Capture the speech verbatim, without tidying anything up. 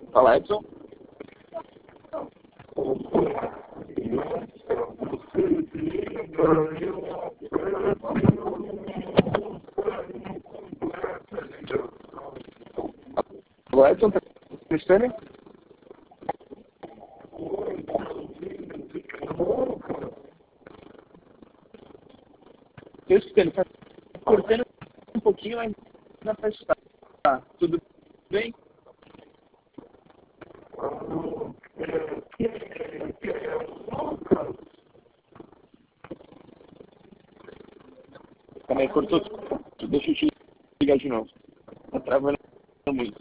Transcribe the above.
Fala, Edson. Alô, Edson, tá me escutando? Estou escutando, tá cortando um pouquinho, mas dá para escutar. Tá, tudo bem? Também cortou tudo. Deixa eu te ligar de novo. Tá travando muito.